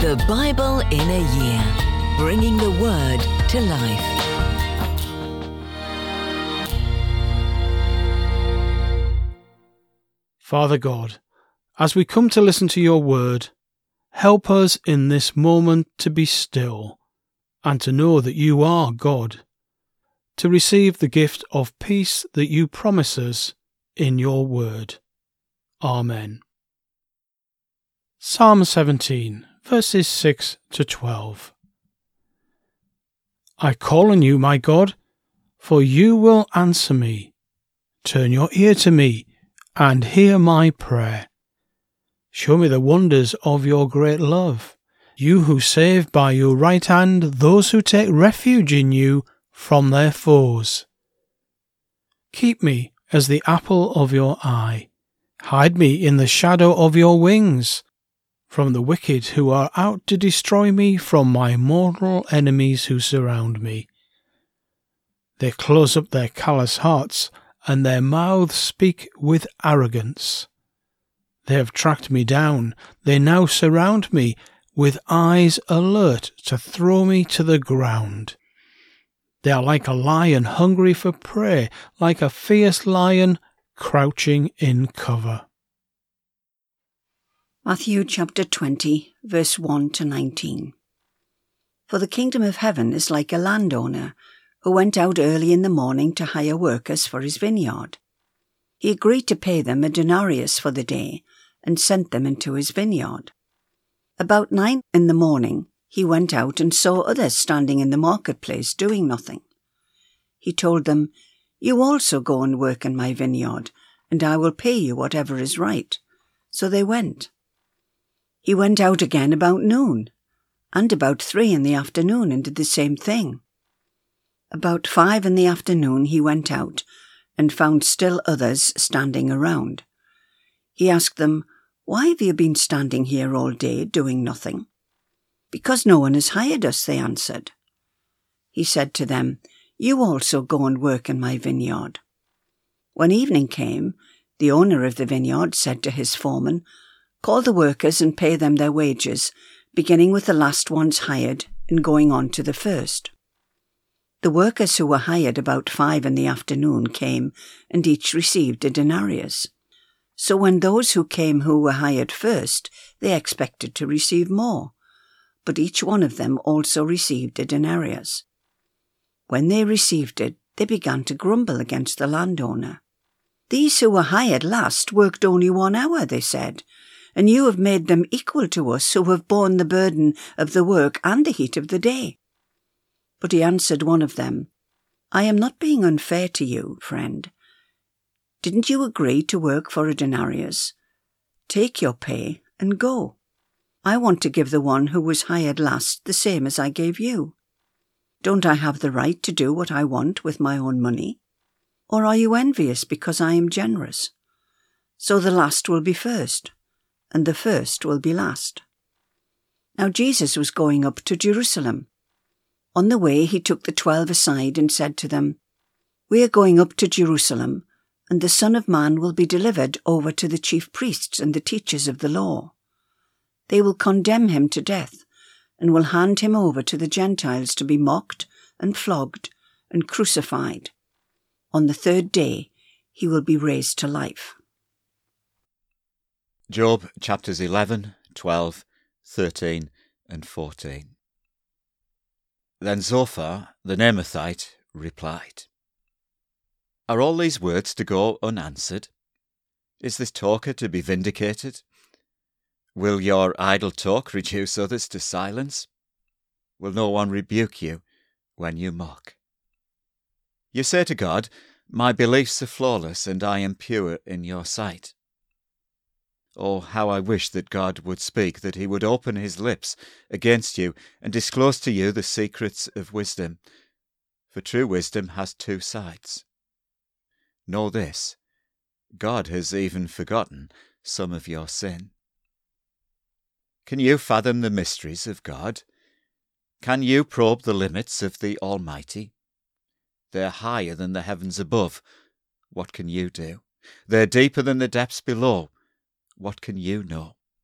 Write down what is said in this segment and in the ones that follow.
The Bible in a Year, bringing the Word to life. Father God, as we come to listen to your word, help us in this moment to be still and to know that you are God, to receive the gift of peace that you promise us in your word. Amen. Psalm 17, verses 6 to 12. I call on you, my God, for you will answer me. Turn your ear to me and hear my prayer. Show me the wonders of your great love, you who save by your right hand those who take refuge in you from their foes. Keep me as the apple of your eye. Hide me in the shadow of your wings, from the wicked who are out to destroy me, from my mortal enemies who surround me. They close up their callous hearts, and their mouths speak with arrogance. They have tracked me down, they now surround me, with eyes alert to throw me to the ground. They are like a lion hungry for prey, like a fierce lion crouching in cover. Matthew chapter 20, verse 1 to 19. For the kingdom of heaven is like a landowner who went out early in the morning to hire workers for his vineyard. He agreed to pay them a denarius for the day and sent them into his vineyard. About 9 in the morning, he went out and saw others standing in the marketplace doing nothing. He told them, "You also go and work in my vineyard, and I will pay you whatever is right." So they went. He went out again about noon, and about 3 in the afternoon, and did the same thing. About 5 in the afternoon he went out and found still others standing around. He asked them, "Why have you been standing here all day doing nothing?" "Because no one has hired us," they answered. He said to them, "You also go and work in my vineyard." When evening came, the owner of the vineyard said to his foreman, "Call the workers and pay them their wages, beginning with the last ones hired and going on to the first." The workers who were hired about 5 in the afternoon came, and each received a denarius. So when those who came who were hired first, they expected to receive more, but each one of them also received a denarius. When they received it, they began to grumble against the landowner. "These who were hired last worked only 1 hour," they said, "and you have made them equal to us who have borne the burden of the work and the heat of the day." But he answered one of them, "I am not being unfair to you, friend. Didn't you agree to work for a denarius? Take your pay and go. I want to give the one who was hired last the same as I gave you. Don't I have the right to do what I want with my own money? Or are you envious because I am generous? So the last will be first, and the first will be last." Now Jesus was going up to Jerusalem. On the way he took the 12 aside and said to them, "We are going up to Jerusalem, and the Son of Man will be delivered over to the chief priests and the teachers of the law. They will condemn him to death, and will hand him over to the Gentiles to be mocked and flogged and crucified. On the 3rd day he will be raised to life." Job chapters 11, 12, 13 and 14. Then Zophar the Naamathite replied, "Are all these words to go unanswered? Is this talker to be vindicated? Will your idle talk reduce others to silence? Will no one rebuke you when you mock? You say to God, 'My beliefs are flawless, and I am pure in your sight.' Oh, how I wish that God would speak, that he would open his lips against you and disclose to you the secrets of wisdom. For true wisdom has 2 sides. Know this, God has even forgotten some of your sin. Can you fathom the mysteries of God? Can you probe the limits of the Almighty? They're higher than the heavens above. What can you do? They're deeper than the depths below. What can you know?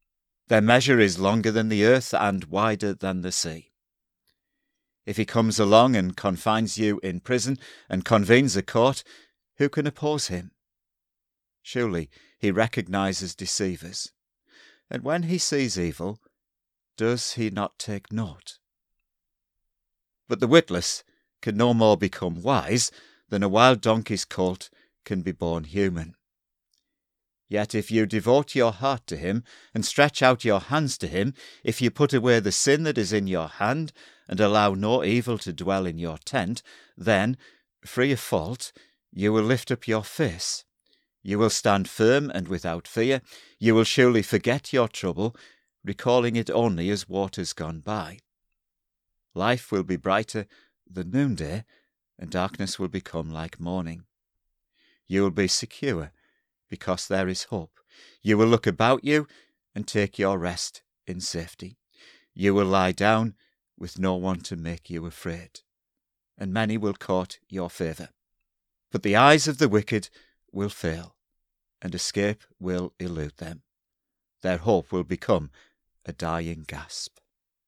Their measure is longer than the earth and wider than the sea. If he comes along and confines you in prison and convenes a court, who can oppose him? Surely he recognizes deceivers. And when he sees evil, does he not take note? But the witless can no more become wise than a wild donkey's colt can be born human. Yet if you devote your heart to him and stretch out your hands to him, if you put away the sin that is in your hand and allow no evil to dwell in your tent, then, free of fault, you will lift up your face. You will stand firm and without fear. You will surely forget your trouble, recalling it only as waters gone by. Life will be brighter than noonday, and darkness will become like morning. You will be secure, because there is hope. You will look about you and take your rest in safety. You will lie down with no one to make you afraid, and many will court your favour. But the eyes of the wicked will fail, and escape will elude them. Their hope will become a dying gasp.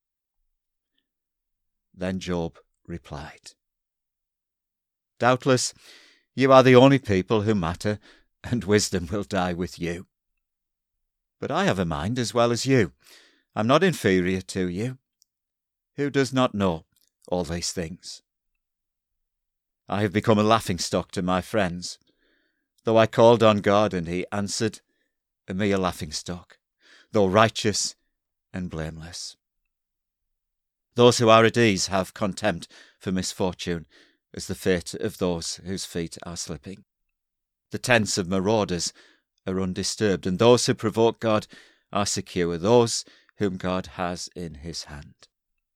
Then Job replied, "Doubtless you are the only people who matter, and wisdom will die with you. But I have a mind as well as you. I'm not inferior to you. Who does not know all these things? I have become a laughingstock to my friends. Though I called on God and he answered, a mere laughingstock, though righteous and blameless. Those who are at ease have contempt for misfortune, as the fate of those whose feet are slipping. The tents of marauders are undisturbed, and those who provoke God are secure, those whom God has in his hand.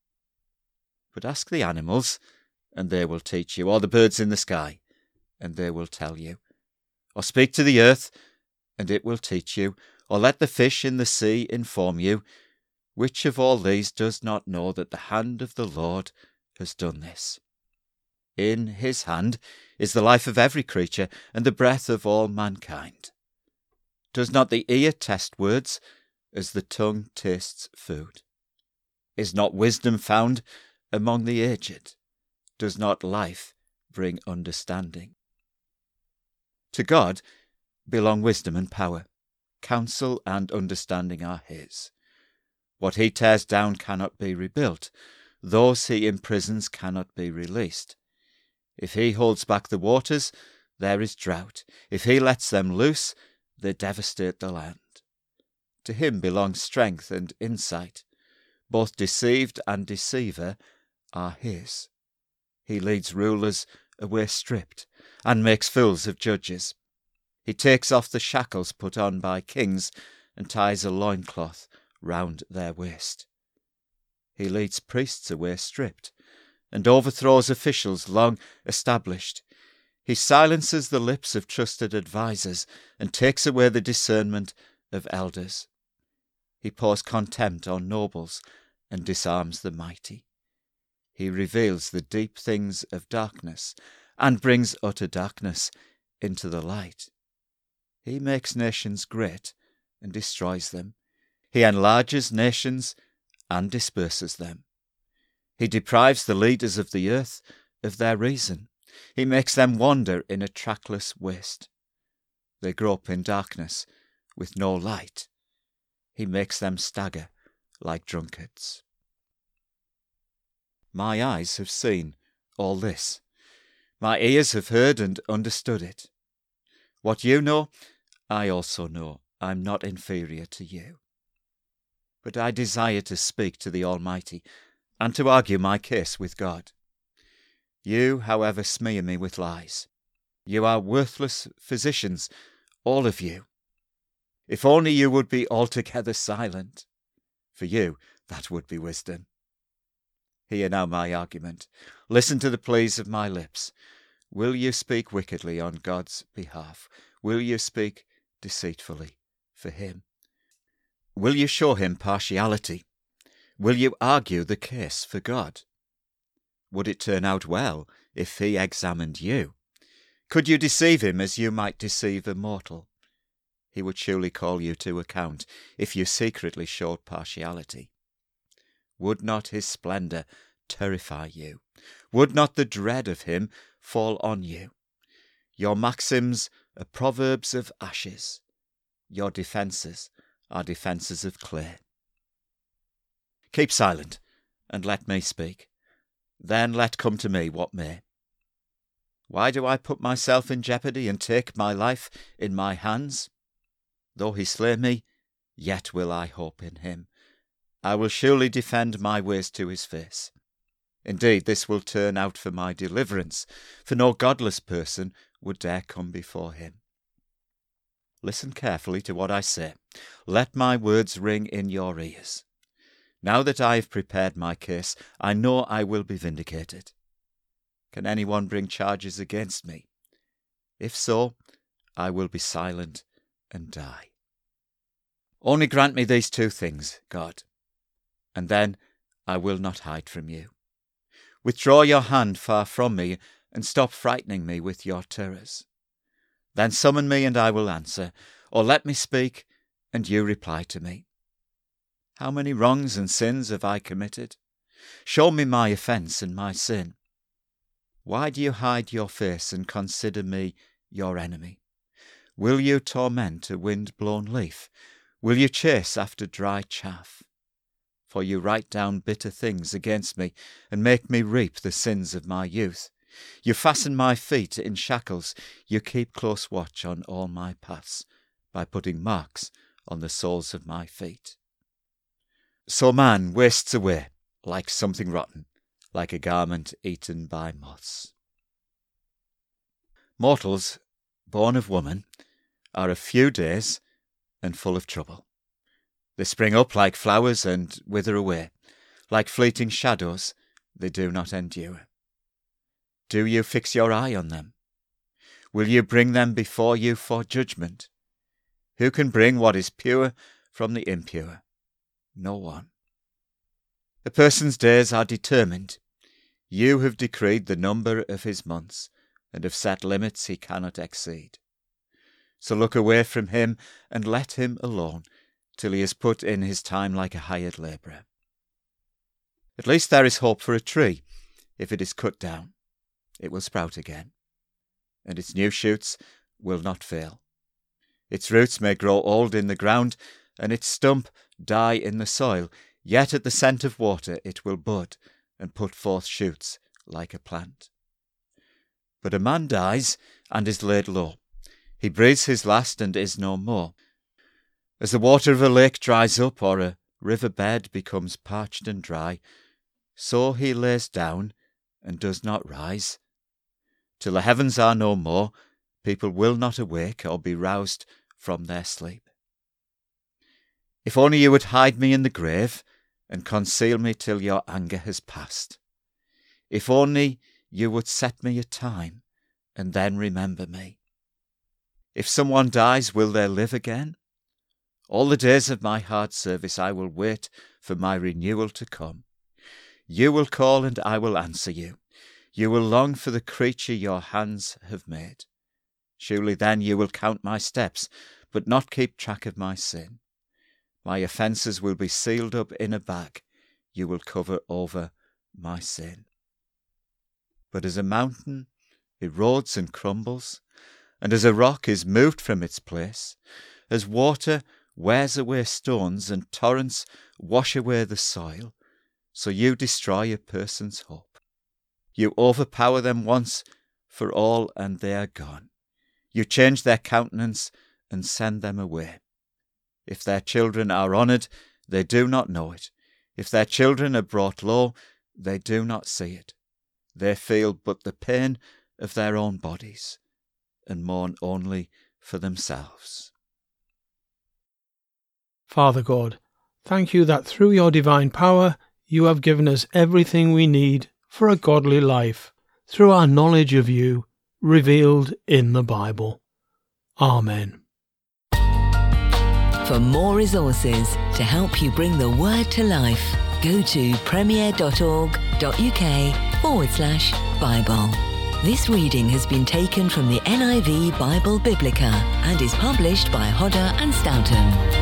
But ask the animals, and they will teach you, or the birds in the sky, and they will tell you. Or speak to the earth, and it will teach you, or let the fish in the sea inform you. Which of all these does not know that the hand of the Lord has done this? In his hand is the life of every creature, and the breath of all mankind. Does not the ear test words, as the tongue tastes food? Is not wisdom found among the aged? Does not life bring understanding? To God belong wisdom and power. Counsel and understanding are his. What he tears down cannot be rebuilt. Those he imprisons cannot be released. If he holds back the waters, there is drought. If he lets them loose, they devastate the land. To him belongs strength and insight. Both deceived and deceiver are his. He leads rulers away stripped, and makes fools of judges. He takes off the shackles put on by kings, and ties a loincloth round their waist. He leads priests away stripped, and overthrows officials long established. He silences the lips of trusted advisers, and takes away the discernment of elders. He pours contempt on nobles, and disarms the mighty. He reveals the deep things of darkness, and brings utter darkness into the light. He makes nations great, and destroys them. He enlarges nations, and disperses them. He deprives the leaders of the earth of their reason. He makes them wander in a trackless waste. They grope in darkness with no light. He makes them stagger like drunkards. My eyes have seen all this. My ears have heard and understood it. What you know, I also know. I'm not inferior to you. But I desire to speak to the Almighty, and to argue my case with God. You, however, smear me with lies. You are worthless physicians, all of you. If only you would be altogether silent. For you, that would be wisdom. Hear now my argument. Listen to the pleas of my lips. Will you speak wickedly on God's behalf? Will you speak deceitfully for him? Will you show him partiality? Will you argue the case for God? Would it turn out well if he examined you? Could you deceive him as you might deceive a mortal? he would surely call you to account if you secretly showed partiality. Would not his splendour terrify you? Would not the dread of him fall on you? Your maxims are proverbs of ashes. Your defences are defences of clay. Keep silent, and let me speak. Then let come to me what may. Why do I put myself in jeopardy and take my life in my hands? Though he slay me, yet will I hope in him. I will surely defend my ways to his face. Indeed, this will turn out for my deliverance, for no godless person would dare come before him. Listen carefully to what I say. Let my words ring in your ears. Now that I have prepared my case, I know I will be vindicated. Can anyone bring charges against me? If so, I will be silent and die. Only grant me these two things, God, and then I will not hide from you. Withdraw your hand far from me, and stop frightening me with your terrors. Then summon me, and I will answer, or let me speak, and you reply to me. How many wrongs and sins have I committed? Show me my offence and my sin. Why do you hide your face and consider me your enemy? Will you torment a wind-blown leaf? Will you chase after dry chaff? For you write down bitter things against me, and make me reap the sins of my youth. You fasten my feet in shackles. You keep close watch on all my paths, by putting marks on the soles of my feet. So man wastes away like something rotten, like a garment eaten by moths. Mortals, born of woman, are a few days and full of trouble. They spring up like flowers and wither away. Like fleeting shadows, they do not endure. Do you fix your eye on them? Will you bring them before you for judgment? Who can bring what is pure from the impure? No one. A person's days are determined. You have decreed the number of his months, and have set limits he cannot exceed. So look away from him, and let him alone, till he has put in his time like a hired labourer. At least there is hope for a tree. If it is cut down, it will sprout again, and its new shoots will not fail. Its roots may grow old in the ground, and its stump die in the soil, yet at the scent of water it will bud, and put forth shoots like a plant. But a man dies, and is laid low. He breathes his last, and is no more. As the water of a lake dries up, or a river bed becomes parched and dry, so he lays down, and does not rise. Till the heavens are no more, people will not awake, or be roused from their sleep. If only you would hide me in the grave, and conceal me till your anger has passed. If only you would set me a time, and then remember me. If someone dies, will they live again? All the days of my hard service I will wait for my renewal to come. You will call, and I will answer you. You will long for the creature your hands have made. Surely then you will count my steps, but not keep track of my sin. My offences will be sealed up in a bag. You will cover over my sin. But as a mountain erodes and crumbles, and as a rock is moved from its place, as water wears away stones and torrents wash away the soil, so you destroy a person's hope. You overpower them once for all, and they are gone. You change their countenance and send them away. If their children are honoured, they do not know it. If their children are brought low, they do not see it. They feel but the pain of their own bodies, and mourn only for themselves. Father God, thank you that through your divine power you have given us everything we need for a godly life through our knowledge of you revealed in the Bible. Amen. For more resources to help you bring the word to life, go to premier.org.uk/Bible. This reading has been taken from the NIV Bible Biblica and is published by Hodder and Stoughton.